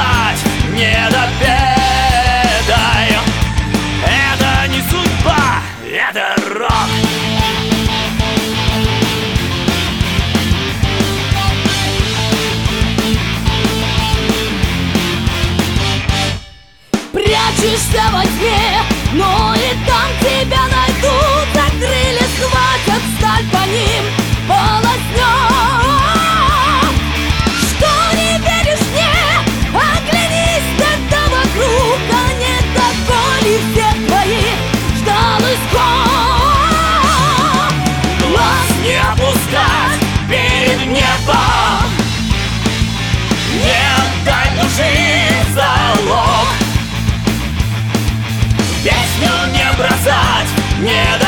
бросать не допетай. Это не судьба, это рок. Прячешься во тьме, но и там тебя найдут. За крылья схватят, сталь по ним полоснет. Что не веришь мне, оглянись тогда вокруг. А не до боли все твои ждал исход. Глаз не опускать перед небом, не отдать души в залог. Песню не бросать, не